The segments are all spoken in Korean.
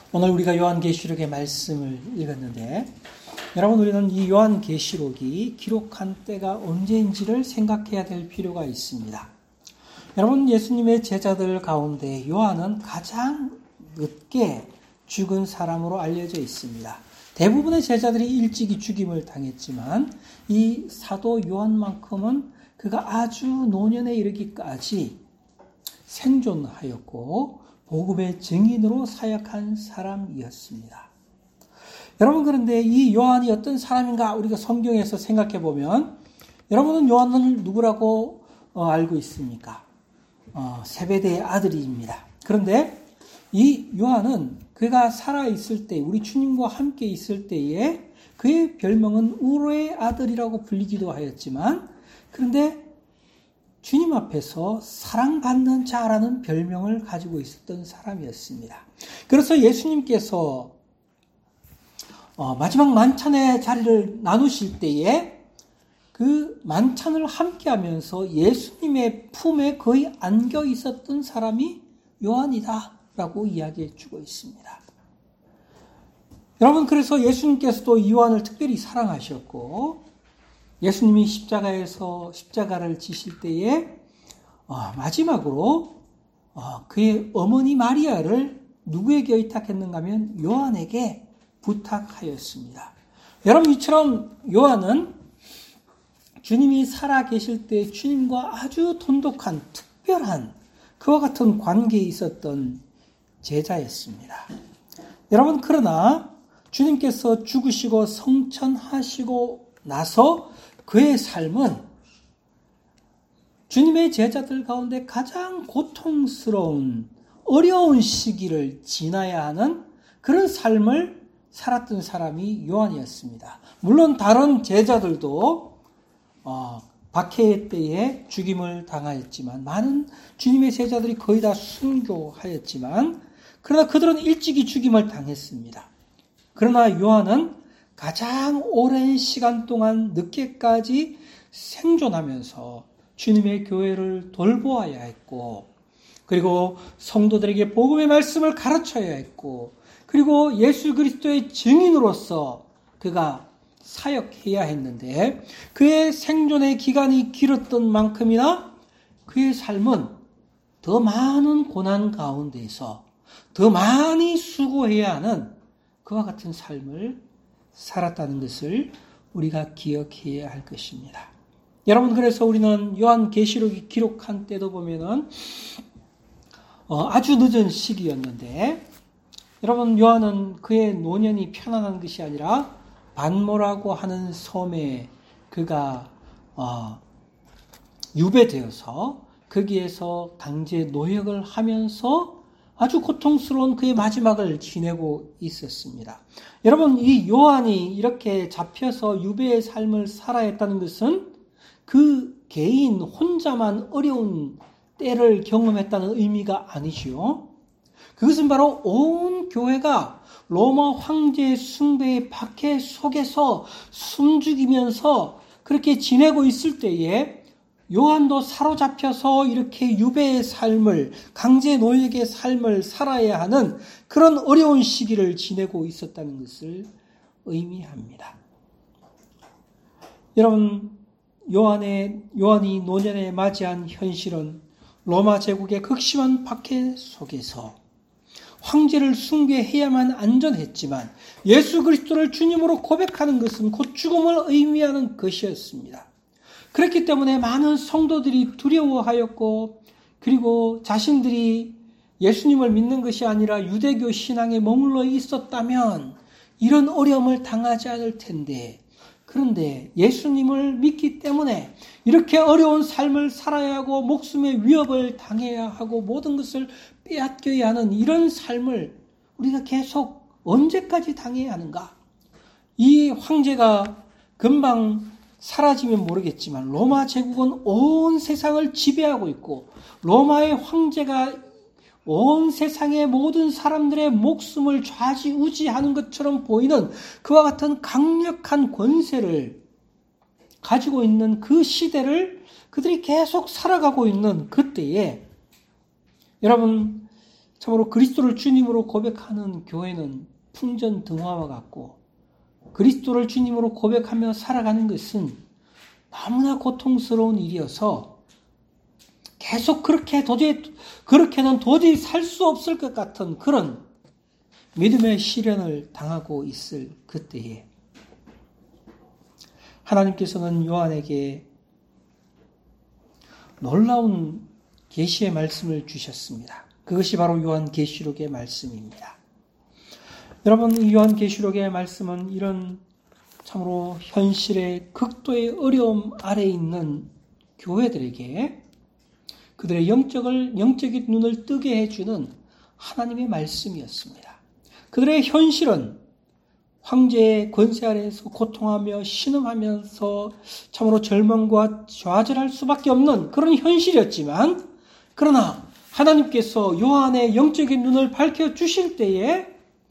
오늘 우리가 요한계시록의 말씀을 읽었는데 여러분 우리는 이 요한계시록이 기록한 때가 언제인지를 생각해야 될 필요가 있습니다. 여러분 예수님의 제자들 가운데 요한은 가장 늦게 죽은 사람으로 알려져 있습니다. 대부분의 제자들이 일찍이 죽임을 당했지만 이 사도 요한만큼은 그가 아주 노년에 이르기까지 생존하였고 복음의 증인으로 사역한 사람이었습니다. 여러분 그런데 이 요한이 어떤 사람인가 우리가 성경에서 생각해 보면 여러분은 요한을 누구라고 알고 있습니까? 세베대의 아들입니다. 그런데 이 요한은 그가 살아있을 때 우리 주님과 함께 있을 때에 그의 별명은 우로의 아들이라고 불리기도 하였지만 그런데 주님 앞에서 사랑받는 자라는 별명을 가지고 있었던 사람이었습니다. 그래서 예수님께서 마지막 만찬의 자리를 나누실 때에 그 만찬을 함께 하면서 예수님의 품에 거의 안겨 있었던 사람이 요한이다 라고 이야기해 주고 있습니다. 여러분 그래서 예수님께서도 요한을 특별히 사랑하셨고 예수님이 십자가를 지실 때에 마지막으로 그의 어머니 마리아를 누구에게 의탁했는가 하면 요한에게 부탁하였습니다. 여러분 이처럼 요한은 주님이 살아 계실 때 주님과 아주 돈독한 특별한 그와 같은 관계에 있었던 제자였습니다. 여러분 그러나 주님께서 죽으시고 성천하시고 나서 그의 삶은 주님의 제자들 가운데 가장 고통스러운 어려운 시기를 지나야 하는 그런 삶을 살았던 사람이 요한이었습니다. 물론 다른 제자들도 박해의 때에 죽임을 당하였지만 많은 주님의 제자들이 거의 다 순교하였지만 그러나 그들은 일찍이 죽임을 당했습니다. 그러나 요한은 가장 오랜 시간 동안 늦게까지 생존하면서 주님의 교회를 돌보아야 했고 그리고 성도들에게 복음의 말씀을 가르쳐야 했고 그리고 예수 그리스도의 증인으로서 그가 사역해야 했는데 그의 생존의 기간이 길었던 만큼이나 그의 삶은 더 많은 고난 가운데서 더 많이 수고해야 하는 그와 같은 삶을 살았다는 것을 우리가 기억해야 할 것입니다. 여러분 그래서 우리는 요한계시록이 기록한 때도 보면은 아주 늦은 시기였는데 여러분 요한은 그의 노년이 편안한 것이 아니라 반모라고 하는 섬에 그가 유배되어서 거기에서 강제 노역을 하면서 아주 고통스러운 그의 마지막을 지내고 있었습니다. 여러분 이 요한이 이렇게 잡혀서 유배의 삶을 살아야 했다는 것은 그 개인 혼자만 어려운 때를 경험했다는 의미가 아니지요. 그것은 바로 온 교회가 로마 황제의 숭배의 박해 속에서 숨죽이면서 그렇게 지내고 있을 때에 요한도 사로잡혀서 이렇게 유배의 삶을 강제 노역의 삶을 살아야 하는 그런 어려운 시기를 지내고 있었다는 것을 의미합니다. 여러분 요한이 노년에 맞이한 현실은 로마 제국의 극심한 박해 속에서 황제를 숭배해야만 안전했지만 예수 그리스도를 주님으로 고백하는 것은 곧 죽음을 의미하는 것이었습니다. 그렇기 때문에 많은 성도들이 두려워하였고 그리고 자신들이 예수님을 믿는 것이 아니라 유대교 신앙에 머물러 있었다면 이런 어려움을 당하지 않을 텐데 그런데 예수님을 믿기 때문에 이렇게 어려운 삶을 살아야 하고 목숨의 위협을 당해야 하고 모든 것을 빼앗겨야 하는 이런 삶을 우리가 계속 언제까지 당해야 하는가? 이 황제가 금방 사라지면 모르겠지만 로마 제국은 온 세상을 지배하고 있고 로마의 황제가 온 세상의 모든 사람들의 목숨을 좌지우지하는 것처럼 보이는 그와 같은 강력한 권세를 가지고 있는 그 시대를 그들이 계속 살아가고 있는 그때에 여러분 참으로 그리스도를 주님으로 고백하는 교회는 풍전등화와 같고, 그리스도를 주님으로 고백하며 살아가는 것은 너무나 고통스러운 일이어서 계속 그렇게는 도저히 살 수 없을 것 같은 그런 믿음의 시련을 당하고 있을 그때에 하나님께서는 요한에게 놀라운 계시의 말씀을 주셨습니다. 그것이 바로 요한계시록의 말씀입니다. 여러분, 이 요한계시록의 말씀은 이런 참으로 현실의 극도의 어려움 아래에 있는 교회들에게 그들의 영적인 눈을 뜨게 해주는 하나님의 말씀이었습니다. 그들의 현실은 황제의 권세 아래에서 고통하며 신음하면서 참으로 절망과 좌절할 수밖에 없는 그런 현실이었지만, 그러나 하나님께서 요한의 영적인 눈을 밝혀주실 때에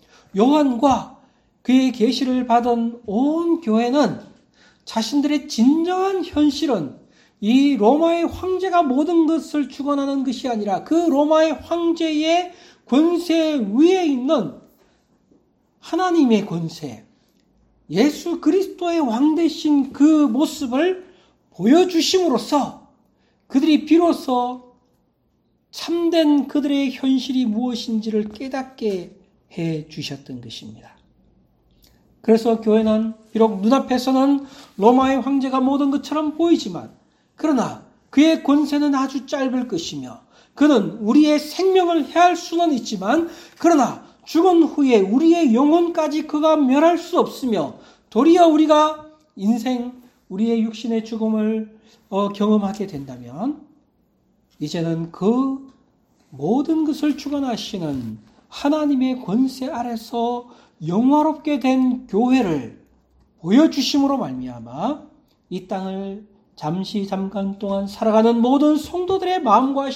요한과 그의 계시를 받은 온 교회는 자신들의 진정한 현실은 이 로마의 황제가 모든 것을 주관하는 것이 아니라 그 로마의 황제의 권세 위에 있는 하나님의 권세, 예수 그리스도의 왕 되신 그 모습을 보여주심으로써 그들이 비로소 참된 그들의 현실이 무엇인지를 깨닫게 해 주셨던 것입니다. 그래서 교회는 비록 눈앞에서는 로마의 황제가 모든 것처럼 보이지만, 그러나 그의 권세는 아주 짧을 것이며 그는 우리의 생명을 해할 수는 있지만, 그러나 죽은 후에 우리의 영혼까지 그가 멸할 수 없으며 도리어 우리가 우리의 육신의 죽음을 경험하게 된다면 이제는 그 모든 것을 주관하시는 하나님의 권세 아래서 영화롭게 된 교회를 보여주심으로 말미암아 이 땅을 잠깐 동안 살아가는 모든 성도들의 마음과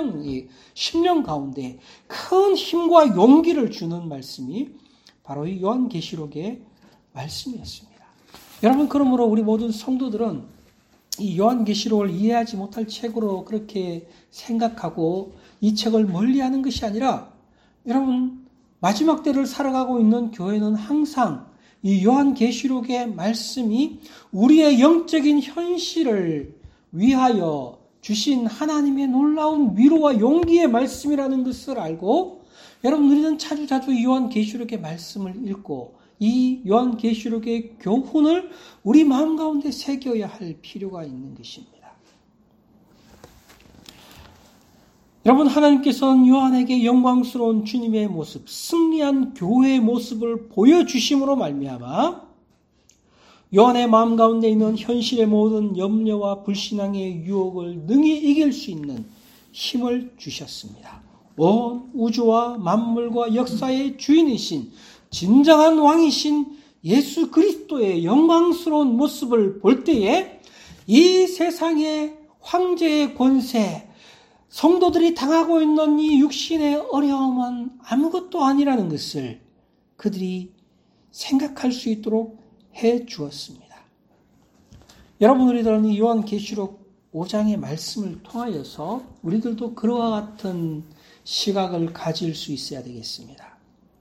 심령 가운데 큰 힘과 용기를 주는 말씀이 바로 이 요한계시록의 말씀이었습니다. 여러분, 그러므로 우리 모든 성도들은 이 요한계시록을 이해하지 못할 책으로 그렇게 생각하고 이 책을 멀리하는 것이 아니라, 여러분, 마지막 때를 살아가고 있는 교회는 항상 이 요한계시록의 말씀이 우리의 영적인 현실을 위하여 주신 하나님의 놀라운 위로와 용기의 말씀이라는 것을 알고, 여러분, 우리는 자주자주 이 요한계시록의 말씀을 읽고 이 요한계시록의 교훈을 우리 마음 가운데 새겨야 할 필요가 있는 것입니다. 여러분, 하나님께서는 요한에게 영광스러운 주님의 모습, 승리한 교회의 모습을 보여주심으로 말미암아 요한의 마음 가운데 있는 현실의 모든 염려와 불신앙의 유혹을 능히 이길 수 있는 힘을 주셨습니다. 온 우주와 만물과 역사의 주인이신 진정한 왕이신 예수 그리스도의 영광스러운 모습을 볼 때에 이 세상의 황제의 권세, 성도들이 당하고 있는 이 육신의 어려움은 아무것도 아니라는 것을 그들이 생각할 수 있도록 해 주었습니다. 여러분, 우리들은 이 요한계시록 5장의 말씀을 통하여서 우리들도 그와 같은 시각을 가질 수 있어야 되겠습니다.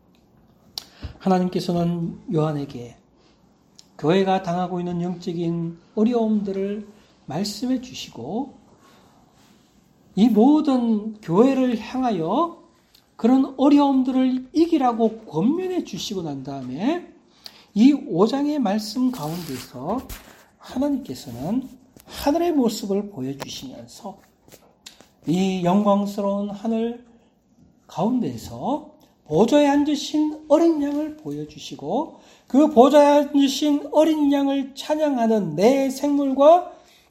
하나님께서는 요한에게 교회가 당하고 있는 영적인 어려움들을 말씀해 주시고, 이 모든 교회를 향하여 그런 어려움들을 이기라고 권면해 주시고 난 다음에 이 5장의 말씀 가운데서 하나님께서는 하늘의 모습을 보여주시면서 이 영광스러운 하늘 가운데서 보좌에 앉으신 어린 양을 보여주시고, 그 보좌에 앉으신 어린 양을 찬양하는 네 생물과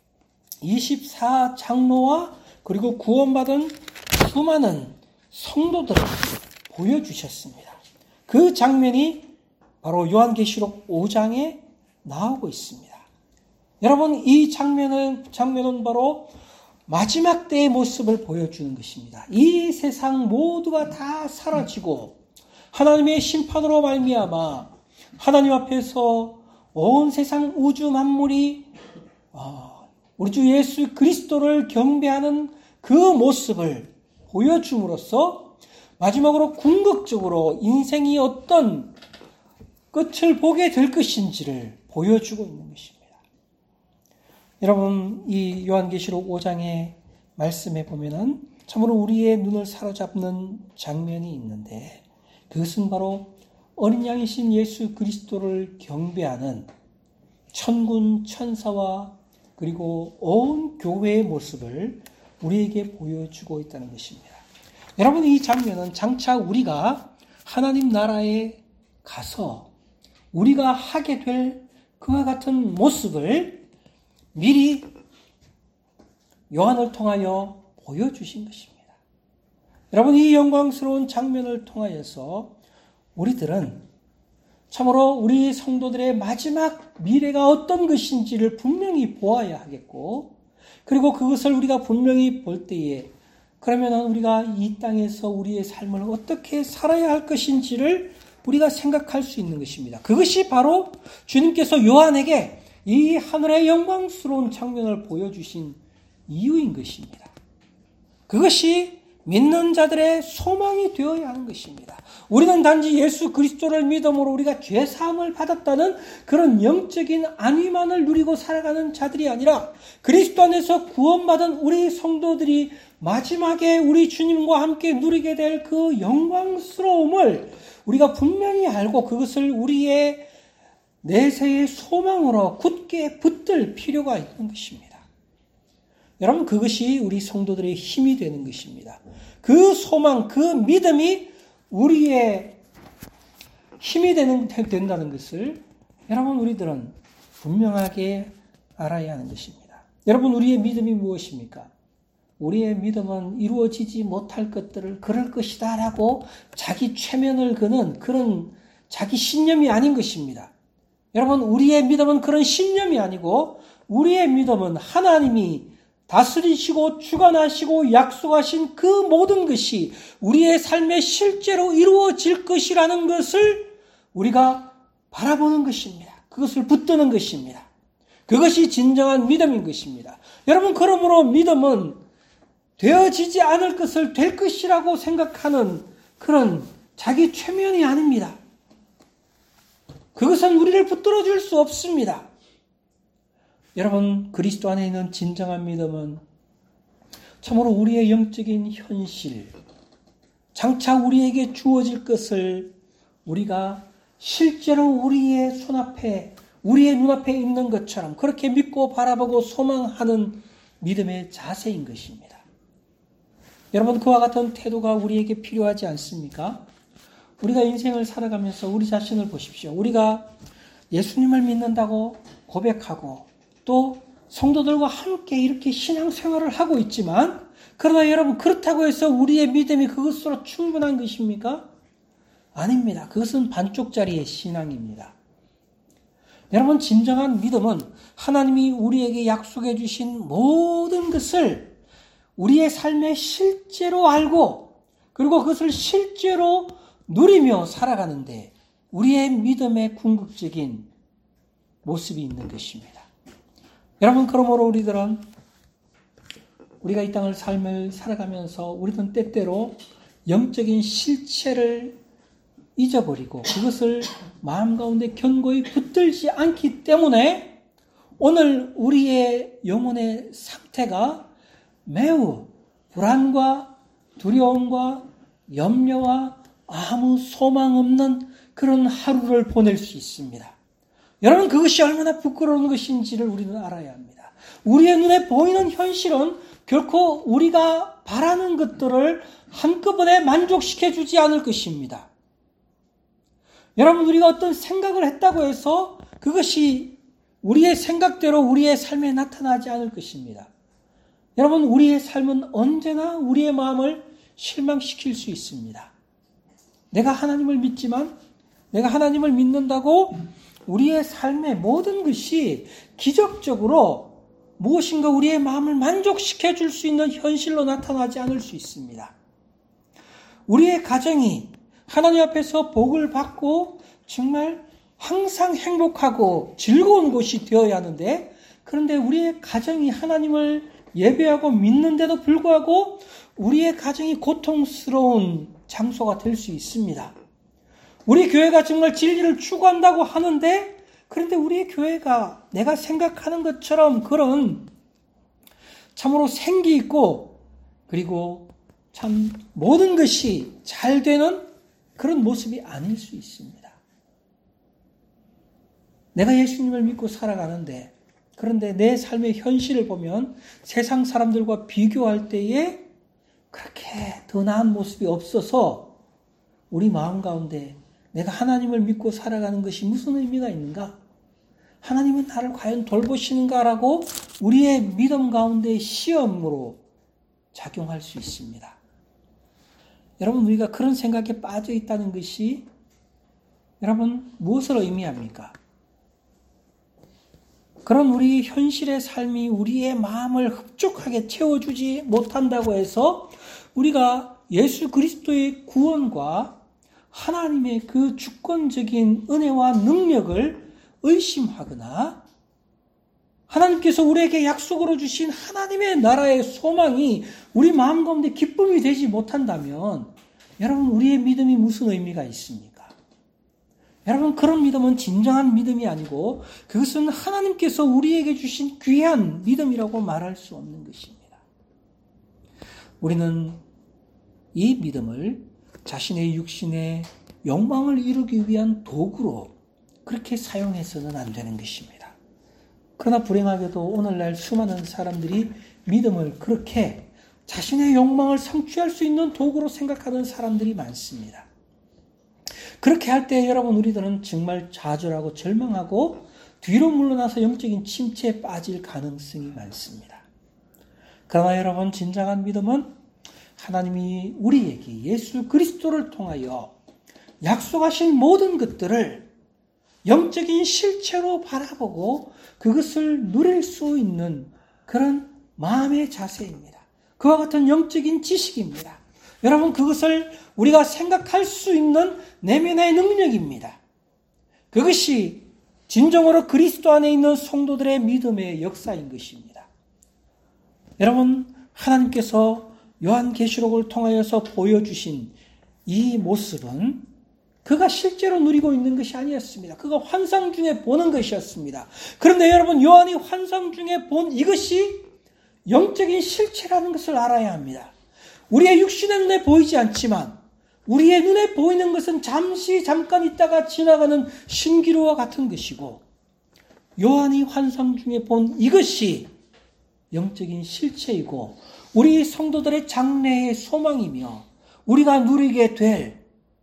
24장로와 그리고 구원받은 수많은 성도들을 보여주셨습니다. 그 장면이 바로 요한계시록 5장에 나오고 있습니다. 여러분, 이 장면은 바로 마지막 때의 모습을 보여주는 것입니다. 이 세상 모두가 다 사라지고 하나님의 심판으로 말미암아 하나님 앞에서 온 세상 우주 만물이 우리 주 예수 그리스도를 경배하는 그 모습을 보여줌으로써 마지막으로 궁극적으로 인생이 어떤 끝을 보게 될 것인지를 보여주고 있는 것입니다. 여러분, 이 요한계시록 5장의 말씀에 보면은 참으로 우리의 눈을 사로잡는 장면이 있는데, 그것은 바로 어린 양이신 예수 그리스도를 경배하는 천군 천사와 그리고 온 교회의 모습을 우리에게 보여주고 있다는 것입니다. 여러분, 이 장면은 장차 우리가 하나님 나라에 가서 우리가 하게 될 그와 같은 모습을 미리 요한을 통하여 보여주신 것입니다. 여러분, 이 영광스러운 장면을 통하여서 우리들은 참으로 우리 성도들의 마지막 미래가 어떤 것인지를 분명히 보아야 하겠고, 그리고 그것을 우리가 분명히 볼 때에 그러면 우리가 이 땅에서 우리의 삶을 어떻게 살아야 할 것인지를 우리가 생각할 수 있는 것입니다. 그것이 바로 주님께서 요한에게 이 하늘의 영광스러운 장면을 보여주신 이유인 것입니다. 그것이 믿는 자들의 소망이 되어야 하는 것입니다. 우리는 단지 예수 그리스도를 믿음으로 우리가 죄사함을 받았다는 그런 영적인 안위만을 누리고 살아가는 자들이 아니라 그리스도 안에서 구원받은 우리 성도들이 마지막에 우리 주님과 함께 누리게 될 그 영광스러움을 우리가 분명히 알고 그것을 우리의 내세의 소망으로 굳게 붙들 필요가 있는 것입니다. 여러분, 그것이 우리 성도들의 힘이 되는 것입니다. 그 소망, 그 믿음이 우리의 힘이 된다는 것을 여러분, 우리들은 분명하게 알아야 하는 것입니다. 여러분, 우리의 믿음이 무엇입니까? 우리의 믿음은 이루어지지 못할 것들을 그럴 것이다 라고 자기 최면을 그는 그런 자기 신념이 아닌 것입니다. 여러분, 우리의 믿음은 그런 신념이 아니고 우리의 믿음은 하나님이 다스리시고 주관하시고 약속하신 그 모든 것이 우리의 삶에 실제로 이루어질 것이라는 것을 우리가 바라보는 것입니다. 그것을 붙드는 것입니다. 그것이 진정한 믿음인 것입니다. 여러분, 그러므로 믿음은 되어지지 않을 것을 될 것이라고 생각하는 그런 자기 최면이 아닙니다. 그것은 우리를 붙들어 줄 수 없습니다. 여러분, 그리스도 안에 있는 진정한 믿음은 참으로 우리의 영적인 현실, 장차 우리에게 주어질 것을 우리가 실제로 우리의 손앞에, 우리의 눈앞에 있는 것처럼 그렇게 믿고 바라보고 소망하는 믿음의 자세인 것입니다. 여러분, 그와 같은 태도가 우리에게 필요하지 않습니까? 우리가 인생을 살아가면서 우리 자신을 보십시오. 우리가 예수님을 믿는다고 고백하고 또 성도들과 함께 이렇게 신앙생활을 하고 있지만, 그러나 여러분, 그렇다고 해서 우리의 믿음이 그것으로 충분한 것입니까? 아닙니다. 그것은 반쪽짜리의 신앙입니다. 여러분, 진정한 믿음은 하나님이 우리에게 약속해 주신 모든 것을 우리의 삶에 실제로 알고 그리고 그것을 실제로 누리며 살아가는데 우리의 믿음의 궁극적인 모습이 있는 것입니다. 여러분, 그러므로 우리들은 우리가 이 땅을 삶을 살아가면서 우리는 때때로 영적인 실체를 잊어버리고 그것을 마음 가운데 견고히 붙들지 않기 때문에 오늘 우리의 영혼의 상태가 매우 불안과 두려움과 염려와 아무 소망 없는 그런 하루를 보낼 수 있습니다. 여러분, 그것이 얼마나 부끄러운 것인지를 우리는 알아야 합니다. 우리의 눈에 보이는 현실은 결코 우리가 바라는 것들을 한꺼번에 만족시켜주지 않을 것입니다. 여러분, 우리가 어떤 생각을 했다고 해서 그것이 우리의 생각대로 우리의 삶에 나타나지 않을 것입니다. 여러분, 우리의 삶은 언제나 우리의 마음을 실망시킬 수 있습니다. 내가 하나님을 믿지만, 내가 하나님을 믿는다고 우리의 삶의 모든 것이 기적적으로 무엇인가 우리의 마음을 만족시켜 줄 수 있는 현실로 나타나지 않을 수 있습니다. 우리의 가정이 하나님 앞에서 복을 받고 정말 항상 행복하고 즐거운 곳이 되어야 하는데, 그런데 우리의 가정이 하나님을 예배하고 믿는데도 불구하고 우리의 가정이 고통스러운 장소가 될 수 있습니다. 우리 교회가 정말 진리를 추구한다고 하는데, 그런데 우리의 교회가 내가 생각하는 것처럼 그런 참으로 생기 있고, 그리고 참 모든 것이 잘 되는 그런 모습이 아닐 수 있습니다. 내가 예수님을 믿고 살아가는데, 그런데 내 삶의 현실을 보면 세상 사람들과 비교할 때에 그렇게 더 나은 모습이 없어서 우리 마음 가운데 내가 하나님을 믿고 살아가는 것이 무슨 의미가 있는가? 하나님은 나를 과연 돌보시는가라고 우리의 믿음 가운데 시험으로 작용할 수 있습니다. 여러분, 우리가 그런 생각에 빠져 있다는 것이 여러분 무엇을 의미합니까? 그런 우리 현실의 삶이 우리의 마음을 흡족하게 채워주지 못한다고 해서 우리가 예수 그리스도의 구원과 하나님의 그 주권적인 은혜와 능력을 의심하거나 하나님께서 우리에게 약속으로 주신 하나님의 나라의 소망이 우리 마음 가운데 기쁨이 되지 못한다면 여러분, 우리의 믿음이 무슨 의미가 있습니까? 여러분, 그런 믿음은 진정한 믿음이 아니고 그것은 하나님께서 우리에게 주신 귀한 믿음이라고 말할 수 없는 것입니다. 우리는 이 믿음을 자신의 육신의 욕망을 이루기 위한 도구로 그렇게 사용해서는 안 되는 것입니다. 그러나 불행하게도 오늘날 수많은 사람들이 믿음을 그렇게 자신의 욕망을 성취할 수 있는 도구로 생각하는 사람들이 많습니다. 그렇게 할 때 여러분, 우리들은 정말 좌절하고 절망하고 뒤로 물러나서 영적인 침체에 빠질 가능성이 많습니다. 그러나 여러분, 진정한 믿음은 하나님이 우리에게 예수 그리스도를 통하여 약속하신 모든 것들을 영적인 실체로 바라보고 그것을 누릴 수 있는 그런 마음의 자세입니다. 그와 같은 영적인 지식입니다. 여러분, 그것을 우리가 생각할 수 있는 내면의 능력입니다. 그것이 진정으로 그리스도 안에 있는 성도들의 믿음의 역사인 것입니다. 여러분, 하나님께서 요한계시록을 통하여서 보여주신 이 모습은 그가 실제로 누리고 있는 것이 아니었습니다. 그가 환상 중에 보는 것이었습니다. 그런데 여러분, 요한이 환상 중에 본 이것이 영적인 실체라는 것을 알아야 합니다. 우리의 육신의 눈에 보이지 않지만 우리의 눈에 보이는 것은 잠깐 있다가 지나가는 신기루와 같은 것이고, 요한이 환상 중에 본 이것이 영적인 실체이고 우리 성도들의 장래의 소망이며 우리가 누리게 될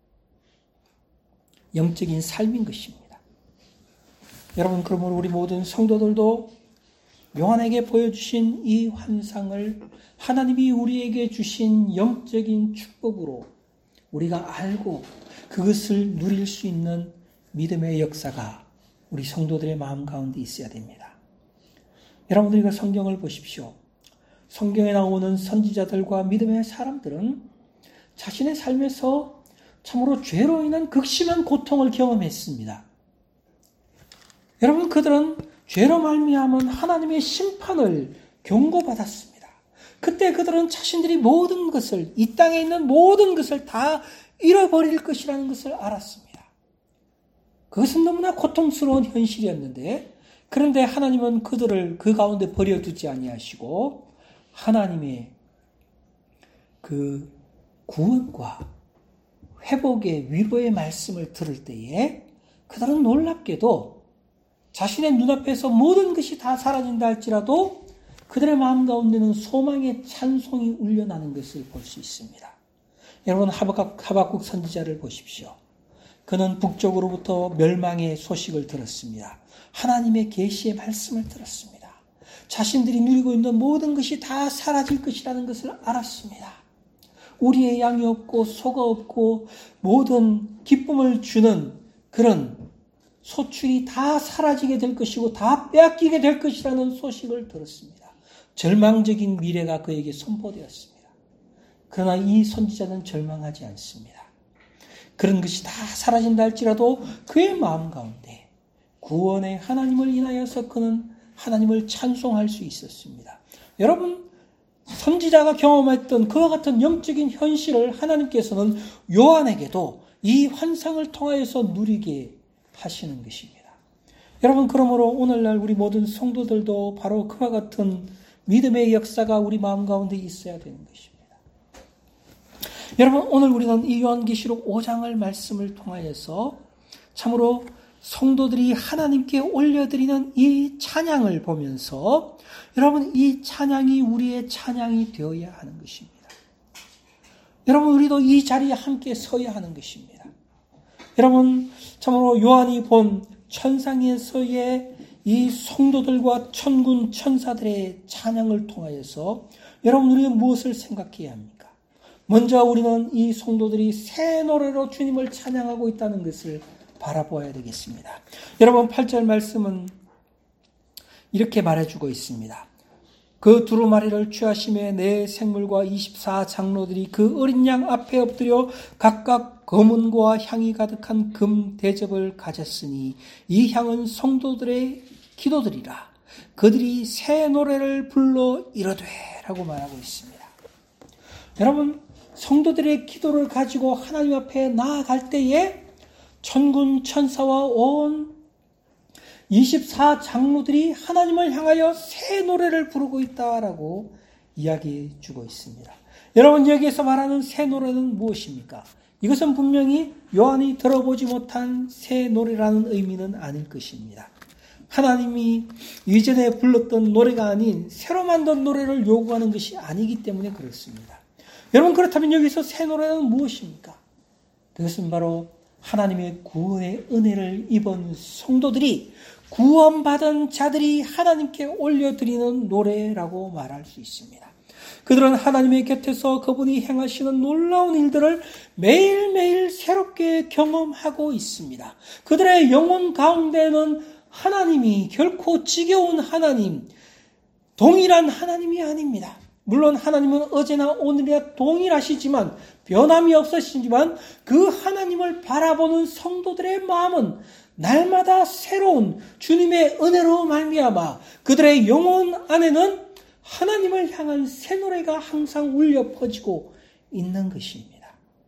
영적인 삶인 것입니다. 여러분, 그러므로 우리 모든 성도들도 요한에게 보여주신 이 환상을 하나님이 우리에게 주신 영적인 축복으로 우리가 알고 그것을 누릴 수 있는 믿음의 역사가 우리 성도들의 마음 가운데 있어야 됩니다. 여러분, 우리가 성경을 보십시오. 성경에 나오는 선지자들과 믿음의 사람들은 자신의 삶에서 참으로 죄로 인한 극심한 고통을 경험했습니다. 여러분, 그들은 죄로 말미암은 하나님의 심판을 경고받았습니다. 그때 그들은 자신들이 모든 것을, 이 땅에 있는 모든 것을 다 잃어버릴 것이라는 것을 알았습니다. 그것은 너무나 고통스러운 현실이었는데, 그런데 하나님은 그들을 그 가운데 버려두지 아니하시고 하나님의 그 구원과 회복의 위로의 말씀을 들을 때에 그들은 놀랍게도 자신의 눈앞에서 모든 것이 다 사라진다 할지라도 그들의 마음 가운데는 소망의 찬송이 울려나는 것을 볼 수 있습니다. 여러분, 하박국 선지자를 보십시오. 그는 북쪽으로부터 멸망의 소식을 들었습니다. 하나님의 계시의 말씀을 들었습니다. 자신들이 누리고 있는 모든 것이 다 사라질 것이라는 것을 알았습니다. 우리의 양이 없고 소가 없고 모든 기쁨을 주는 그런 소출이 다 사라지게 될 것이고 다 빼앗기게 될 것이라는 소식을 들었습니다. 절망적인 미래가 그에게 선포되었습니다. 그러나 이 선지자는 절망하지 않습니다. 그런 것이 다 사라진다 할지라도 그의 마음 가운데 구원의 하나님을 인하여서 그는 하나님을 찬송할 수 있었습니다. 여러분, 선지자가 경험했던 그와 같은 영적인 현실을 하나님께서는 요한에게도 이 환상을 통하여서 누리게 하시는 것입니다. 여러분, 그러므로 오늘날 우리 모든 성도들도 바로 그와 같은 믿음의 역사가 우리 마음 가운데 있어야 되는 것입니다. 여러분, 오늘 우리는 이 요한계시록 5장을 말씀을 통하여서 참으로 성도들이 하나님께 올려드리는 이 찬양을 보면서 여러분, 이 찬양이 우리의 찬양이 되어야 하는 것입니다. 여러분, 우리도 이 자리에 함께 서야 하는 것입니다. 여러분, 참으로 요한이 본 천상에서의 이 성도들과 천군 천사들의 찬양을 통하여서 여러분, 우리는 무엇을 생각해야 합니까? 먼저 우리는 이 성도들이 새 노래로 주님을 찬양하고 있다는 것을 바라보아야 되겠습니다. 여러분, 8절 말씀은 이렇게 말해주고 있습니다. 그 두루마리를 취하심에 네 생물과 24장로들이 그 어린 양 앞에 엎드려 각각 검은고와 향이 가득한 금 대접을 가졌으니 이 향은 성도들의 기도들이라. 그들이 새 노래를 불러 이르되 라고 말하고 있습니다. 여러분, 성도들의 기도를 가지고 하나님 앞에 나아갈 때에 천군 천사와 온 24장로들이 하나님을 향하여 새 노래를 부르고 있다라고 이야기해 주고 있습니다. 여러분, 여기에서 말하는 새 노래는 무엇입니까? 이것은 분명히 요한이 들어보지 못한 새 노래라는 의미는 아닐 것입니다. 하나님이 이전에 불렀던 노래가 아닌 새로 만든 노래를 요구하는 것이 아니기 때문에 그렇습니다. 여러분, 그렇다면 여기서 새 노래는 무엇입니까? 그것은 바로 하나님의 구원의 은혜를 입은 성도들이, 구원받은 자들이 하나님께 올려드리는 노래라고 말할 수 있습니다. 그들은 하나님의 곁에서 그분이 행하시는 놀라운 일들을 매일매일 새롭게 경험하고 있습니다. 그들의 영혼 가운데는 하나님이 결코 지겨운 하나님, 동일한 하나님이 아닙니다. 물론 하나님은 어제나 오늘이나 동일하시지만, 변함이 없으시지만 그 하나님을 바라보는 성도들의 마음은 날마다 새로운 주님의 은혜로 말미암아 그들의 영혼 안에는 하나님을 향한 새 노래가 항상 울려 퍼지고 있는 것입니다.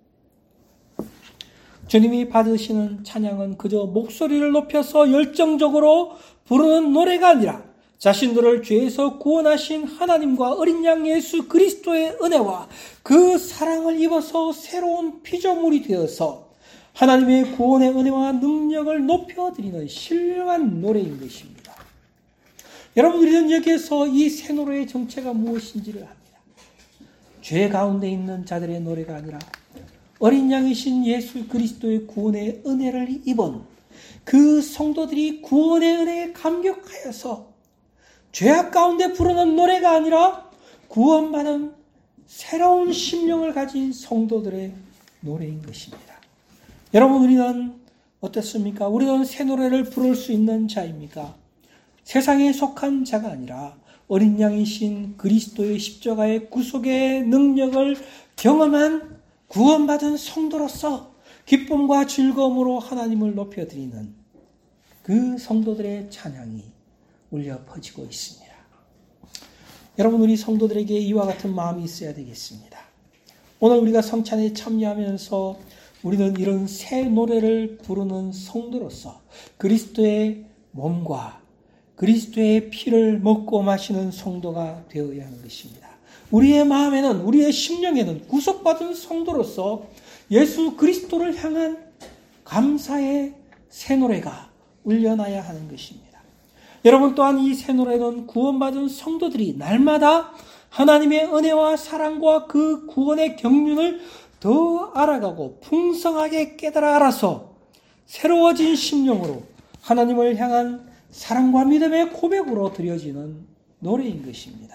주님이 받으시는 찬양은 그저 목소리를 높여서 열정적으로 부르는 노래가 아니라 자신들을 죄에서 구원하신 하나님과 어린 양 예수 그리스도의 은혜와 그 사랑을 입어서 새로운 피조물이 되어서 하나님의 구원의 은혜와 능력을 높여드리는 신령한 노래인 것입니다. 여러분, 우리는 여기에서 이 새 노래의 정체가 무엇인지를 압니다. 죄 가운데 있는 자들의 노래가 아니라 어린 양이신 예수 그리스도의 구원의 은혜를 입은 그 성도들이 구원의 은혜에 감격하여서 죄악 가운데 부르는 노래가 아니라 구원받은 새로운 심령을 가진 성도들의 노래인 것입니다. 여러분, 우리는 어떻습니까? 우리는 새 노래를 부를 수 있는 자입니까? 세상에 속한 자가 아니라 어린 양이신 그리스도의 십자가의 구속의 능력을 경험한 구원받은 성도로서 기쁨과 즐거움으로 하나님을 높여드리는 그 성도들의 찬양이 울려 퍼지고 있습니다. 여러분, 우리 성도들에게 이와 같은 마음이 있어야 되겠습니다. 오늘 우리가 성찬에 참여하면서 우리는 이런 새 노래를 부르는 성도로서 그리스도의 몸과 그리스도의 피를 먹고 마시는 성도가 되어야 하는 것입니다. 우리의 마음에는, 우리의 심령에는 구속받은 성도로서 예수 그리스도를 향한 감사의 새 노래가 울려나야 하는 것입니다. 여러분, 또한 이 새 노래는 구원받은 성도들이 날마다 하나님의 은혜와 사랑과 그 구원의 경륜을 더 알아가고 풍성하게 깨달아 알아서 새로워진 심령으로 하나님을 향한 사랑과 믿음의 고백으로 드려지는 노래인 것입니다.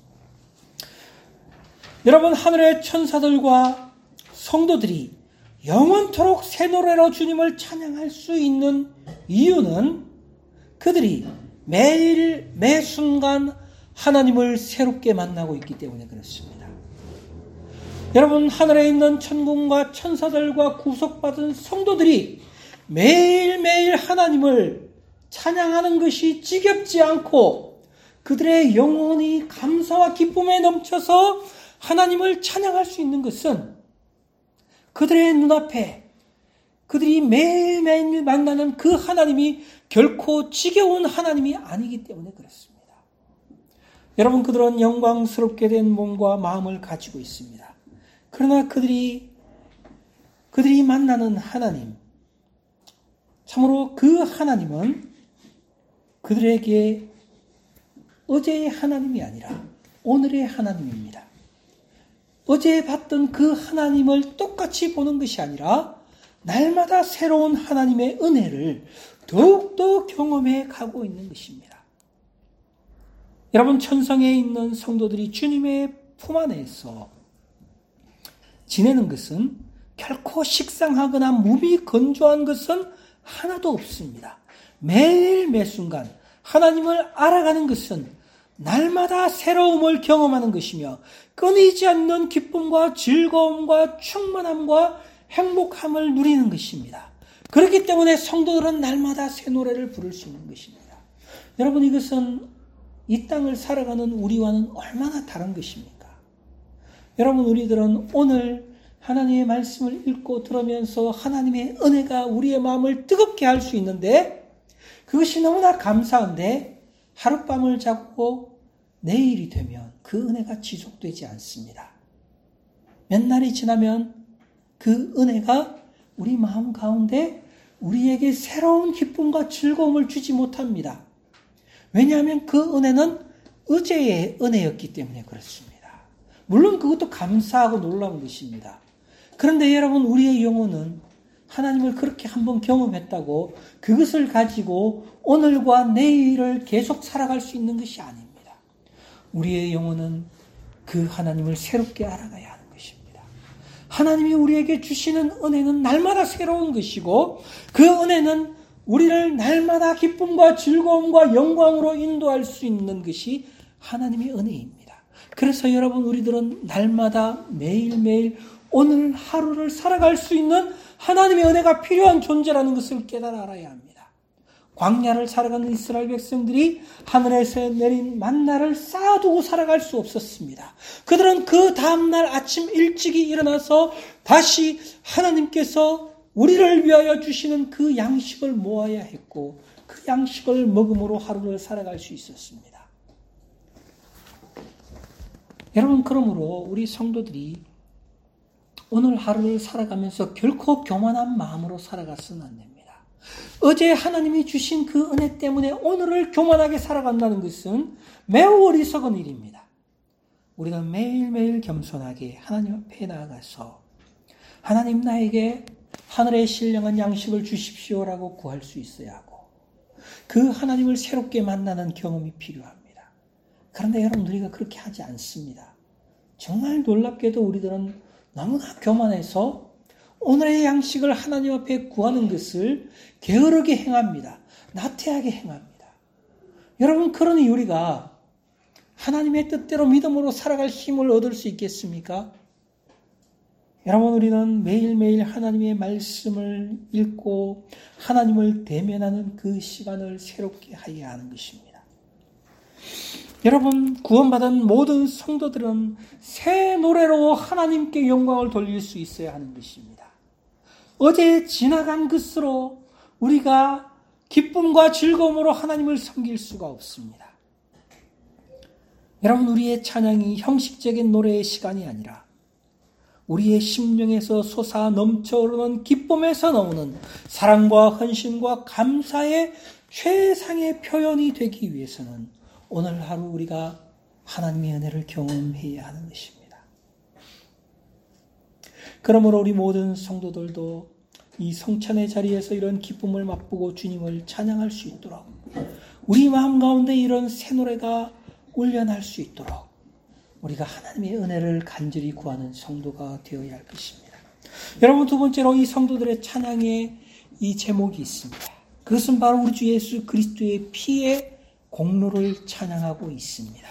여러분, 하늘의 천사들과 성도들이 영원토록 새 노래로 주님을 찬양할 수 있는 이유는 그들이 매일 매 순간 하나님을 새롭게 만나고 있기 때문에 그렇습니다. 여러분, 하늘에 있는 천군과 천사들과 구속받은 성도들이 매일매일 하나님을 찬양하는 것이 지겹지 않고 그들의 영혼이 감사와 기쁨에 넘쳐서 하나님을 찬양할 수 있는 것은 그들의 눈앞에 그들이 매일매일 만나는 그 하나님이 결코 지겨운 하나님이 아니기 때문에 그렇습니다. 여러분, 그들은 영광스럽게 된 몸과 마음을 가지고 있습니다. 그러나 그들이 만나는 하나님, 참으로 그 하나님은 그들에게 어제의 하나님이 아니라 오늘의 하나님입니다. 어제 봤던 그 하나님을 똑같이 보는 것이 아니라 날마다 새로운 하나님의 은혜를 더욱더 경험해 가고 있는 것입니다. 여러분, 천성에 있는 성도들이 주님의 품 안에서 지내는 것은 결코 식상하거나 몸이 건조한 것은 하나도 없습니다. 매일 매순간 하나님을 알아가는 것은 날마다 새로움을 경험하는 것이며 끊이지 않는 기쁨과 즐거움과 충만함과 행복함을 누리는 것입니다. 그렇기 때문에 성도들은 날마다 새 노래를 부를 수 있는 것입니다. 여러분, 이것은 이 땅을 살아가는 우리와는 얼마나 다른 것입니까? 여러분, 우리들은 오늘 하나님의 말씀을 읽고 들으면서 하나님의 은혜가 우리의 마음을 뜨겁게 할 수 있는데 그것이 너무나 감사한데 하룻밤을 자고 내일이 되면 그 은혜가 지속되지 않습니다. 몇 날이 지나면 그 은혜가 우리 마음 가운데 우리에게 새로운 기쁨과 즐거움을 주지 못합니다. 왜냐하면 그 은혜는 어제의 은혜였기 때문에 그렇습니다. 물론 그것도 감사하고 놀라운 것입니다. 그런데 여러분, 우리의 영혼은 하나님을 그렇게 한번 경험했다고 그것을 가지고 오늘과 내일을 계속 살아갈 수 있는 것이 아닙니다. 우리의 영혼은 그 하나님을 새롭게 알아가야 하는 것입니다. 하나님이 우리에게 주시는 은혜는 날마다 새로운 것이고 그 은혜는 우리를 날마다 기쁨과 즐거움과 영광으로 인도할 수 있는 것이 하나님의 은혜입니다. 그래서 여러분, 우리들은 날마다 매일매일 오늘 하루를 살아갈 수 있는 하나님의 은혜가 필요한 존재라는 것을 깨달아 알아야 합니다. 광야를 살아가는 이스라엘 백성들이 하늘에서 내린 만나를 쌓아두고 살아갈 수 없었습니다. 그들은 그 다음날 아침 일찍이 일어나서 다시 하나님께서 우리를 위하여 주시는 그 양식을 모아야 했고 그 양식을 먹음으로 하루를 살아갈 수 있었습니다. 여러분, 그러므로 우리 성도들이 오늘 하루를 살아가면서 결코 교만한 마음으로 살아가서는 안 됩니다. 어제 하나님이 주신 그 은혜 때문에 오늘을 교만하게 살아간다는 것은 매우 어리석은 일입니다. 우리는 매일매일 겸손하게 하나님 앞에 나아가서 하나님, 나에게 하늘의 신령한 양식을 주십시오라고 구할 수 있어야 하고 그 하나님을 새롭게 만나는 경험이 필요합니다. 그런데 여러분, 우리가 그렇게 하지 않습니다. 정말 놀랍게도 우리들은 너무나 교만해서 오늘의 양식을 하나님 앞에 구하는 것을 게으르게 행합니다. 나태하게 행합니다. 여러분, 그러니 우리가 하나님의 뜻대로 믿음으로 살아갈 힘을 얻을 수 있겠습니까? 여러분, 우리는 매일매일 하나님의 말씀을 읽고 하나님을 대면하는 그 시간을 새롭게 하여야 하는 것입니다. 여러분, 구원받은 모든 성도들은 새 노래로 하나님께 영광을 돌릴 수 있어야 하는 것입니다. 어제 지나간 것으로 우리가 기쁨과 즐거움으로 하나님을 섬길 수가 없습니다. 여러분, 우리의 찬양이 형식적인 노래의 시간이 아니라 우리의 심령에서 솟아 넘쳐오르는 기쁨에서 나오는 사랑과 헌신과 감사의 최상의 표현이 되기 위해서는 오늘 하루 우리가 하나님의 은혜를 경험해야 하는 것입니다. 그러므로 우리 모든 성도들도 이 성찬의 자리에서 이런 기쁨을 맛보고 주님을 찬양할 수 있도록 우리 마음 가운데 이런 새 노래가 울려날 수 있도록 우리가 하나님의 은혜를 간절히 구하는 성도가 되어야 할 것입니다. 여러분, 두 번째로 이 성도들의 찬양의 이 제목이 있습니다. 그것은 바로 우리 주 예수 그리스도의 피의 공로를 찬양하고 있습니다.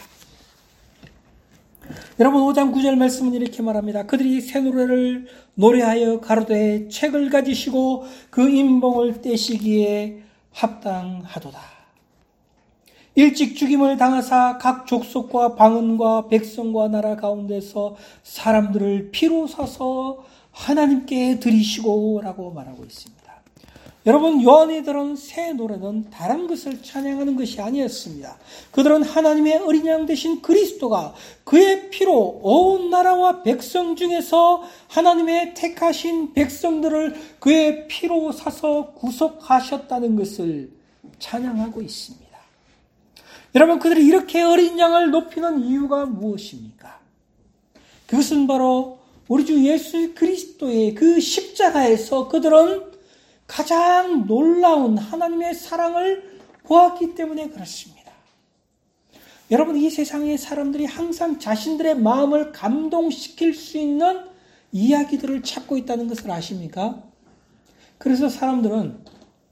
여러분, 5장 9절 말씀은 이렇게 말합니다. 그들이 새 노래를 노래하여 가로되 책을 가지시고 그 임봉을 떼시기에 합당하도다. 일찍 죽임을 당하사 각 족속과 방언과 백성과 나라 가운데서 사람들을 피로 사서 하나님께 드리시고 라고 말하고 있습니다. 여러분, 요한이 들은 새 노래는 다른 것을 찬양하는 것이 아니었습니다. 그들은 하나님의 어린 양 되신 그리스도가 그의 피로 온 나라와 백성 중에서 하나님의 택하신 백성들을 그의 피로 사서 구속하셨다는 것을 찬양하고 있습니다. 여러분, 그들이 이렇게 어린 양을 높이는 이유가 무엇입니까? 그것은 바로 우리 주 예수 그리스도의 그 십자가에서 그들은 가장 놀라운 하나님의 사랑을 보았기 때문에 그렇습니다. 여러분, 이 세상의 사람들이 항상 자신들의 마음을 감동시킬 수 있는 이야기들을 찾고 있다는 것을 아십니까? 그래서 사람들은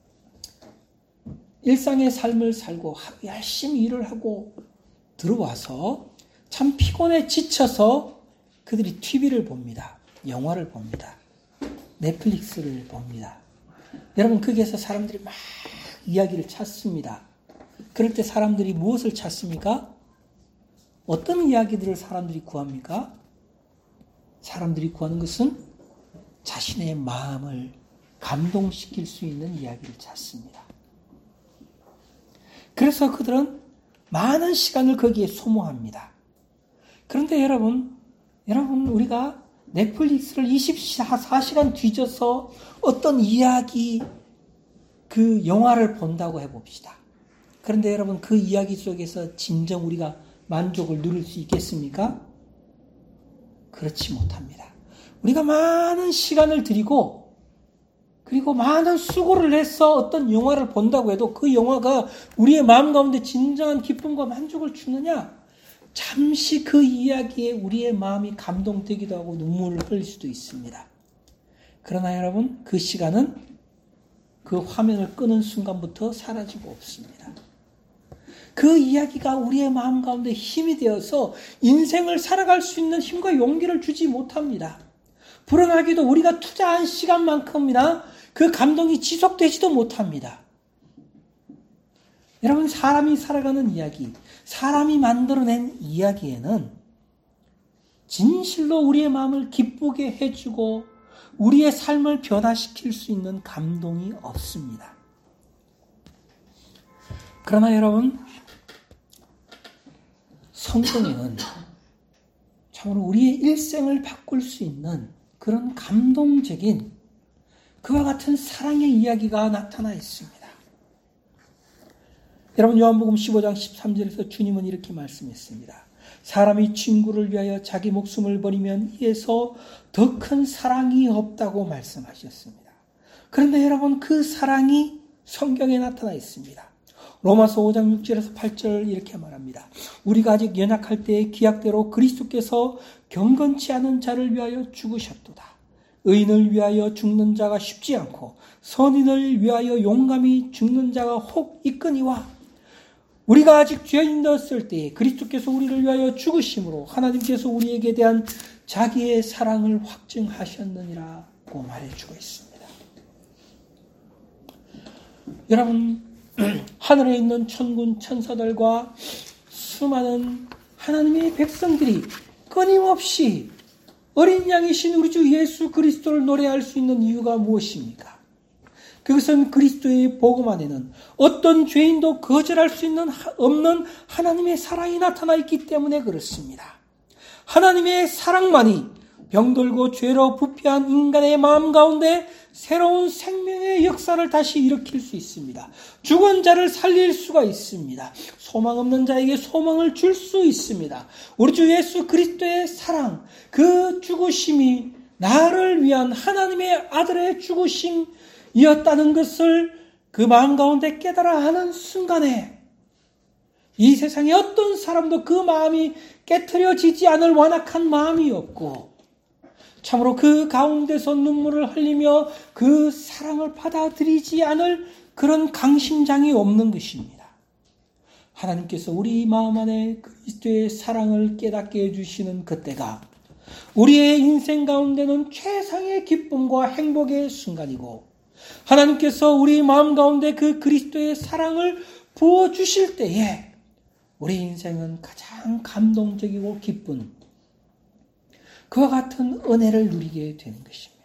일상의 삶을 살고 하루 열심히 일을 하고 들어와서 참 피곤해 지쳐서 그들이 TV를 봅니다. 영화를 봅니다. 넷플릭스를 봅니다. 여러분, 거기에서 사람들이 막 이야기를 찾습니다. 그럴 때 사람들이 무엇을 찾습니까? 어떤 이야기들을 사람들이 구합니까? 사람들이 구하는 것은 자신의 마음을 감동시킬 수 있는 이야기를 찾습니다. 그래서 그들은 많은 시간을 거기에 소모합니다. 그런데 여러분, 우리가 넷플릭스를 24시간 뒤져서 어떤 이야기, 그 영화를 본다고 해봅시다. 그런데 여러분, 그 이야기 속에서 진정 우리가 만족을 누릴 수 있겠습니까? 그렇지 못합니다. 우리가 많은 시간을 들이고 그리고 많은 수고를 해서 어떤 영화를 본다고 해도 그 영화가 우리의 마음 가운데 진정한 기쁨과 만족을 주느냐? 잠시 그 이야기에 우리의 마음이 감동되기도 하고 눈물을 흘릴 수도 있습니다. 그러나 여러분, 그 시간은 그 화면을 끄는 순간부터 사라지고 없습니다. 그 이야기가 우리의 마음 가운데 힘이 되어서 인생을 살아갈 수 있는 힘과 용기를 주지 못합니다. 불행하게도 우리가 투자한 시간만큼이나 그 감동이 지속되지도 못합니다. 여러분, 사람이 살아가는 이야기, 사람이 만들어낸 이야기에는 진실로 우리의 마음을 기쁘게 해주고 우리의 삶을 변화시킬 수 있는 감동이 없습니다. 그러나 여러분, 성경에는 참으로 우리의 일생을 바꿀 수 있는 그런 감동적인 그와 같은 사랑의 이야기가 나타나 있습니다. 여러분, 요한복음 15장 13절에서 주님은 이렇게 말씀했습니다. 사람이 친구를 위하여 자기 목숨을 버리면 이에서 더 큰 사랑이 없다고 말씀하셨습니다. 그런데 여러분, 그 사랑이 성경에 나타나 있습니다. 로마서 5장 6절에서 8절 이렇게 말합니다. 우리가 아직 연약할 때의 기약대로 그리스도께서 경건치 않은 자를 위하여 죽으셨도다. 의인을 위하여 죽는 자가 쉽지 않고 선인을 위하여 용감히 죽는 자가 혹 있거니와 우리가 아직 죄인 되었을 때에 그리스도께서 우리를 위하여 죽으심으로 하나님께서 우리에게 대한 자기의 사랑을 확증하셨느니라고 말해주고 있습니다. 여러분, 하늘에 있는 천군 천사들과 수많은 하나님의 백성들이 끊임없이 어린 양이신 우리 주 예수 그리스도를 노래할 수 있는 이유가 무엇입니까? 그것은 그리스도의 복음 안에는 어떤 죄인도 거절할 수 없는 하나님의 사랑이 나타나 있기 때문에 그렇습니다. 하나님의 사랑만이 병들고 죄로 부패한 인간의 마음 가운데 새로운 생명의 역사를 다시 일으킬 수 있습니다. 죽은 자를 살릴 수가 있습니다. 소망 없는 자에게 소망을 줄 수 있습니다. 우리 주 예수 그리스도의 사랑, 그 죽으심이 나를 위한 하나님의 아들의 죽으심이었다는 것을 그 마음 가운데 깨달아 하는 순간에 이 세상에 어떤 사람도 그 마음이 깨트려지지 않을 완악한 마음이 없고 참으로 그 가운데서 눈물을 흘리며 그 사랑을 받아들이지 않을 그런 강심장이 없는 것입니다. 하나님께서 우리 마음 안에 그리스도의 사랑을 깨닫게 해주시는 그때가 우리의 인생 가운데는 최상의 기쁨과 행복의 순간이고 하나님께서 우리 마음 가운데 그 그리스도의 사랑을 부어주실 때에 우리 인생은 가장 감동적이고 기쁜 그와 같은 은혜를 누리게 되는 것입니다.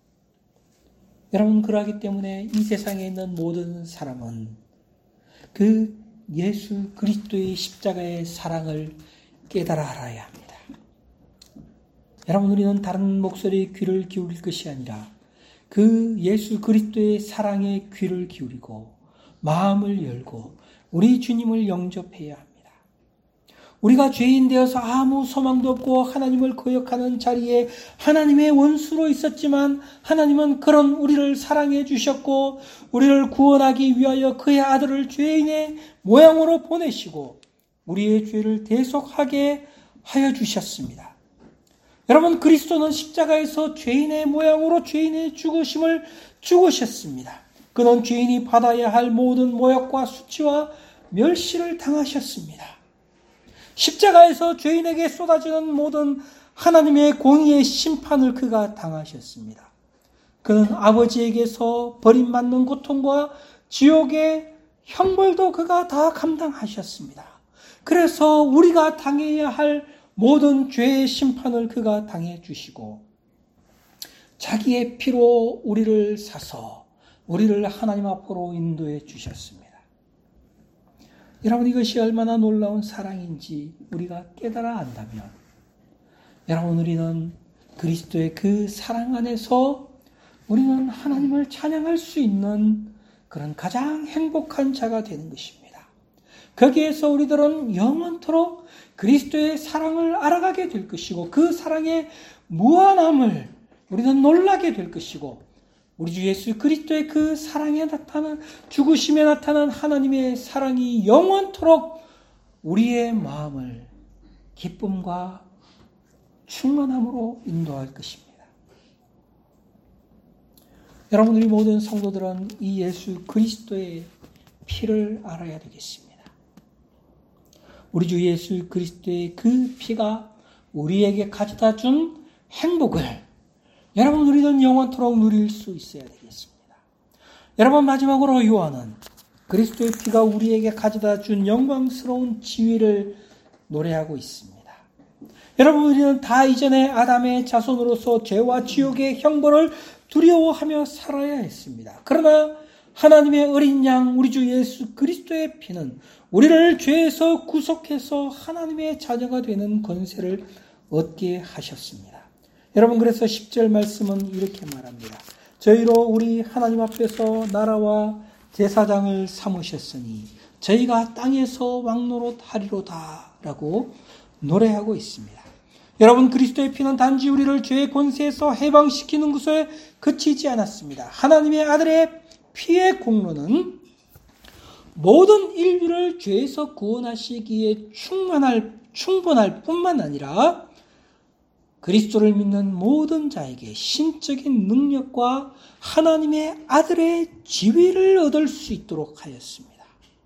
여러분, 그러하기 때문에 이 세상에 있는 모든 사람은 그 예수 그리스도의 십자가의 사랑을 깨달아 알아야 합니다. 여러분, 우리는 다른 목소리에 귀를 기울일 것이 아니라 그 예수 그리스도의 사랑에 귀를 기울이고 마음을 열고 우리 주님을 영접해야 합니다. 우리가 죄인 되어서 아무 소망도 없고 하나님을 거역하는 자리에 하나님의 원수로 있었지만 하나님은 그런 우리를 사랑해 주셨고 우리를 구원하기 위하여 그의 아들을 죄인의 모양으로 보내시고 우리의 죄를 대속하게 하여 주셨습니다. 여러분, 그리스도는 십자가에서 죄인의 모양으로 죄인의 죽으심을 죽으셨습니다. 그는 죄인이 받아야 할 모든 모욕과 수치와 멸시를 당하셨습니다. 십자가에서 죄인에게 쏟아지는 모든 하나님의 공의의 심판을 그가 당하셨습니다. 그는 아버지에게서 버림받는 고통과 지옥의 형벌도 그가 다 감당하셨습니다. 그래서 우리가 당해야 할 모든 죄의 심판을 그가 당해 주시고 자기의 피로 우리를 사서 우리를 하나님 앞으로 인도해 주셨습니다. 여러분, 이것이 얼마나 놀라운 사랑인지 우리가 깨달아 안다면 여러분, 우리는 그리스도의 그 사랑 안에서 우리는 하나님을 찬양할 수 있는 그런 가장 행복한 자가 되는 것입니다. 거기에서 우리들은 영원토록 그리스도의 사랑을 알아가게 될 것이고 그 사랑의 무한함을 우리는 놀라게 될 것이고 우리 주 예수 그리스도의 그 사랑에 나타난 죽으심에 나타난 하나님의 사랑이 영원토록 우리의 마음을 기쁨과 충만함으로 인도할 것입니다. 여러분, 우리 모든 성도들은 이 예수 그리스도의 피를 알아야 되겠습니다. 우리 주 예수 그리스도의 그 피가 우리에게 가져다 준 행복을 여러분, 우리는 영원토록 누릴 수 있어야 되겠습니다. 여러분, 마지막으로 요한은 그리스도의 피가 우리에게 가져다 준 영광스러운 지위를 노래하고 있습니다. 여러분, 우리는 다 이전에 아담의 자손으로서 죄와 지옥의 형벌을 두려워하며 살아야 했습니다. 그러나 하나님의 어린 양 우리 주 예수 그리스도의 피는 우리를 죄에서 구속해서 하나님의 자녀가 되는 권세를 얻게 하셨습니다. 여러분, 그래서 10절 말씀은 이렇게 말합니다. 저희로 우리 하나님 앞에서 나라와 제사장을 삼으셨으니 저희가 땅에서 왕노릇하리로다 라고 노래하고 있습니다. 여러분, 그리스도의 피는 단지 우리를 죄의 권세에서 해방시키는 것에 그치지 않았습니다. 하나님의 아들의 피의 공로는 모든 인류를 죄에서 구원하시기에 충분할 뿐만 아니라 그리스도를 믿는 모든 자에게 신적인 능력과 하나님의 아들의 지위를 얻을 수 있도록 하였습니다.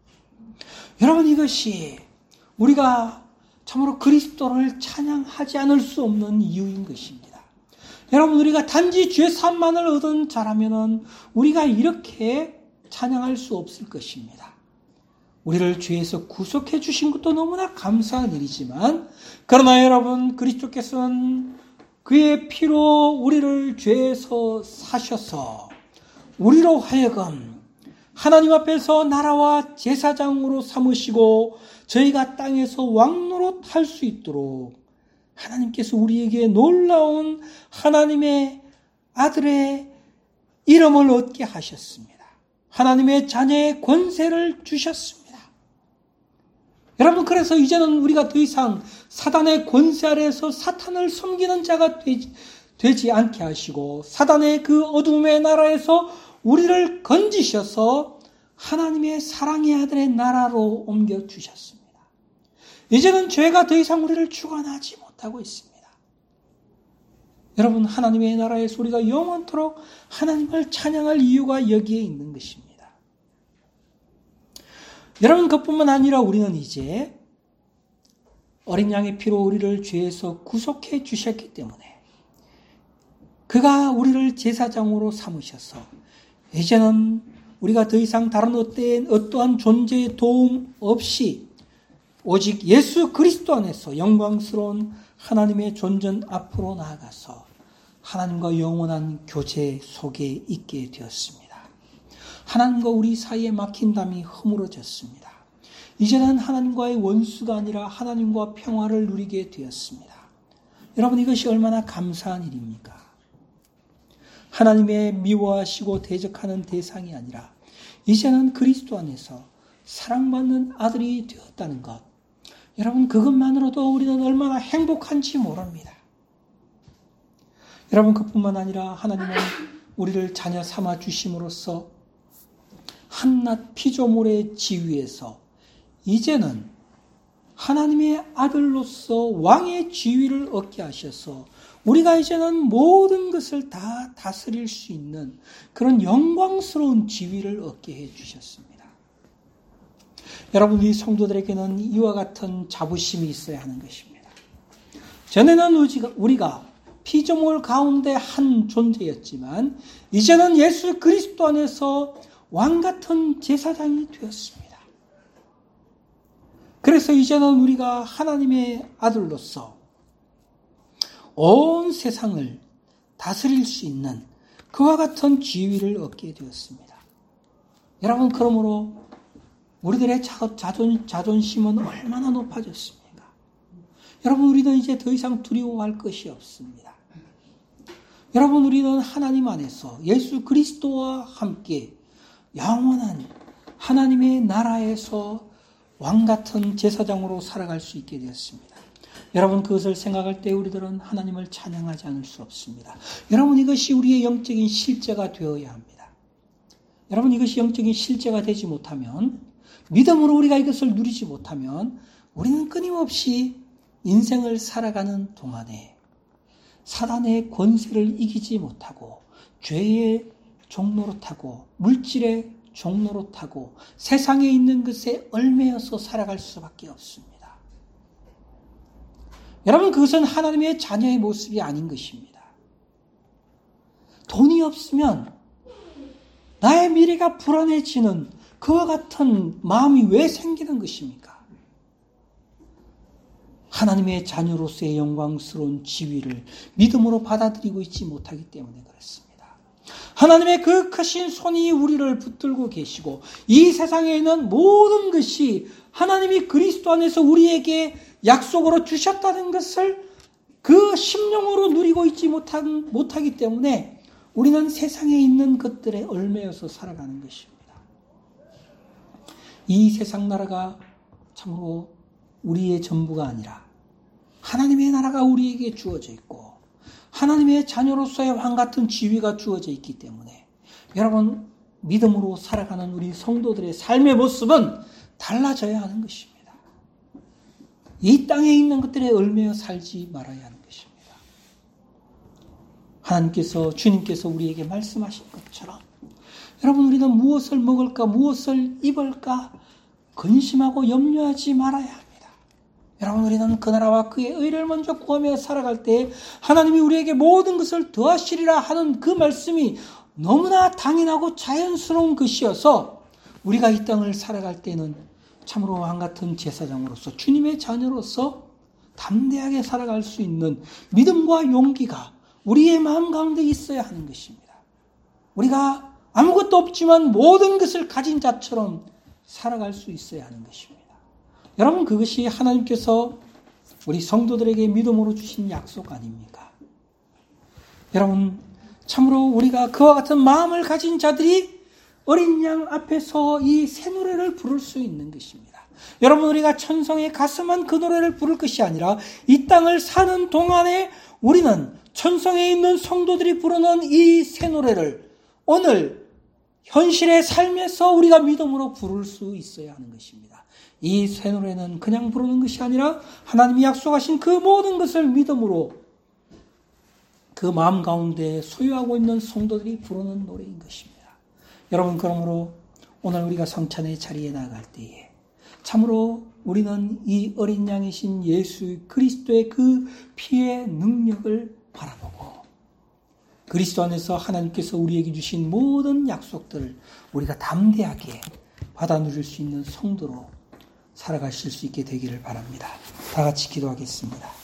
여러분, 이것이 우리가 참으로 그리스도를 찬양하지 않을 수 없는 이유인 것입니다. 여러분, 우리가 단지 죄사함만을 얻은 자라면 우리가 이렇게 찬양할 수 없을 것입니다. 우리를 죄에서 구속해 주신 것도 너무나 감사한 일이지만 그러나 여러분, 그리스도께서는 그의 피로 우리를 죄에서 사셔서 우리로 하여금 하나님 앞에서 나라와 제사장으로 삼으시고 저희가 땅에서 왕노릇 할 수 있도록 하나님께서 우리에게 놀라운 하나님의 아들의 이름을 얻게 하셨습니다. 하나님의 자녀의 권세를 주셨습니다. 여러분, 그래서 이제는 우리가 더 이상 사단의 권세 아래에서 사탄을 섬기는 자가 되지 않게 하시고 사단의 그 어둠의 나라에서 우리를 건지셔서 하나님의 사랑의 아들의 나라로 옮겨주셨습니다. 이제는 죄가 더 이상 우리를 주관하지 못하고 있습니다. 여러분, 하나님의 나라에서 우리가 영원토록 하나님을 찬양할 이유가 여기에 있는 것입니다. 여러분, 그뿐만 아니라 우리는 이제 어린 양의 피로 우리를 죄에서 구속해 주셨기 때문에 그가 우리를 제사장으로 삼으셔서 이제는 우리가 더 이상 다른 어떠한 존재의 도움 없이 오직 예수 그리스도 안에서 영광스러운 하나님의 존전 앞으로 나아가서 하나님과 영원한 교제 속에 있게 되었습니다. 하나님과 우리 사이에 막힌 담이 허물어졌습니다. 이제는 하나님과의 원수가 아니라 하나님과 평화를 누리게 되었습니다. 여러분, 이것이 얼마나 감사한 일입니까? 하나님의 미워하시고 대적하는 대상이 아니라 이제는 그리스도 안에서 사랑받는 아들이 되었다는 것. 여러분, 그것만으로도 우리는 얼마나 행복한지 모릅니다. 여러분, 그뿐만 아니라 하나님은 우리를 자녀 삼아 주심으로써 한낱 피조물의 지위에서 이제는 하나님의 아들로서 왕의 지위를 얻게 하셔서 우리가 이제는 모든 것을 다 다스릴 수 있는 그런 영광스러운 지위를 얻게 해주셨습니다. 여러분, 우리 성도들에게는 이와 같은 자부심이 있어야 하는 것입니다. 전에는 우리가 피조물 가운데 한 존재였지만 이제는 예수 그리스도 안에서 왕같은 제사장이 되었습니다. 그래서 이제는 우리가 하나님의 아들로서 온 세상을 다스릴 수 있는 그와 같은 지위를 얻게 되었습니다. 여러분, 그러므로 우리들의 자존심은 얼마나 높아졌습니까? 여러분, 우리는 이제 더 이상 두려워할 것이 없습니다. 여러분, 우리는 하나님 안에서 예수 그리스도와 함께 영원한 하나님의 나라에서 왕같은 제사장으로 살아갈 수 있게 되었습니다. 여러분, 그것을 생각할 때 우리들은 하나님을 찬양하지 않을 수 없습니다. 여러분, 이것이 우리의 영적인 실제가 되어야 합니다. 여러분, 이것이 영적인 실제가 되지 못하면, 믿음으로 우리가 이것을 누리지 못하면 우리는 끊임없이 인생을 살아가는 동안에 사단의 권세를 이기지 못하고 죄의 종노릇하고 물질의 종노릇하고 세상에 있는 것에 얽매여서 살아갈 수밖에 없습니다. 여러분, 그것은 하나님의 자녀의 모습이 아닌 것입니다. 돈이 없으면 나의 미래가 불안해지는 그와 같은 마음이 왜 생기는 것입니까? 하나님의 자녀로서의 영광스러운 지위를 믿음으로 받아들이고 있지 못하기 때문에 그렇습니다. 하나님의 그 크신 손이 우리를 붙들고 계시고 이 세상에 있는 모든 것이 하나님이 그리스도 안에서 우리에게 약속으로 주셨다는 것을 그 심령으로 누리고 있지 못하기 때문에 우리는 세상에 있는 것들에 얽매여서 살아가는 것입니다. 이 세상 나라가 참으로 우리의 전부가 아니라 하나님의 나라가 우리에게 주어져 있고 하나님의 자녀로서의 왕같은 지위가 주어져 있기 때문에 여러분, 믿음으로 살아가는 우리 성도들의 삶의 모습은 달라져야 하는 것입니다. 이 땅에 있는 것들에 얽매여 살지 말아야 하는 것입니다. 하나님께서, 주님께서 우리에게 말씀하신 것처럼 여러분, 우리는 무엇을 먹을까, 무엇을 입을까 근심하고 염려하지 말아야 합니다. 여러분, 우리는 그 나라와 그의 의를 먼저 구하며 살아갈 때 하나님이 우리에게 모든 것을 더하시리라 하는 그 말씀이 너무나 당연하고 자연스러운 것이어서 우리가 이 땅을 살아갈 때는 참으로 왕같은 제사장으로서 주님의 자녀로서 담대하게 살아갈 수 있는 믿음과 용기가 우리의 마음 가운데 있어야 하는 것입니다. 우리가 아무것도 없지만 모든 것을 가진 자처럼 살아갈 수 있어야 하는 것입니다. 여러분, 그것이 하나님께서 우리 성도들에게 믿음으로 주신 약속 아닙니까? 여러분, 참으로 우리가 그와 같은 마음을 가진 자들이 어린 양 앞에서 이 새 노래를 부를 수 있는 것입니다. 여러분, 우리가 천성에 갔으면 그 노래를 부를 것이 아니라 이 땅을 사는 동안에 우리는 천성에 있는 성도들이 부르는 이 새 노래를 오늘 현실의 삶에서 우리가 믿음으로 부를 수 있어야 하는 것입니다. 이 새 노래는 그냥 부르는 것이 아니라 하나님이 약속하신 그 모든 것을 믿음으로 그 마음 가운데 소유하고 있는 성도들이 부르는 노래인 것입니다. 여러분, 그러므로 오늘 우리가 성찬의 자리에 나갈 때에 참으로 우리는 이 어린 양이신 예수 그리스도의 그 피의 능력을 바라보고 그리스도 안에서 하나님께서 우리에게 주신 모든 약속들을 우리가 담대하게 받아 누릴 수 있는 성도로 살아가실 수 있게 되기를 바랍니다. 다 같이 기도하겠습니다.